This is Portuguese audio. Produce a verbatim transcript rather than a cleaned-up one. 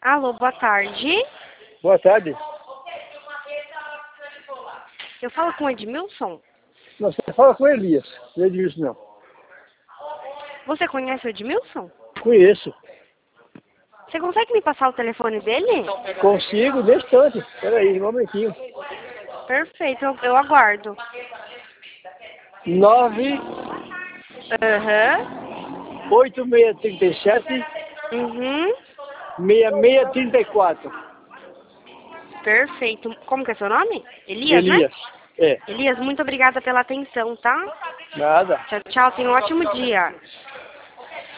Alô, boa tarde. Boa tarde. Eu falo com o Edmilson? Não, você fala com Elias. Não é Edmilson, não. Você conhece o Edmilson? Conheço. Você consegue me passar o telefone dele? Consigo, nesse instante. Espera aí, um momentinho. Perfeito, eu, eu aguardo. nove Aham. oito seis três sete Uhum. seis seis três quatro. Perfeito. Como que é seu nome? Elias, né? Elias. É. Elias, muito obrigada pela atenção, tá? Nada. Tchau, tchau. Tenha um ótimo dia.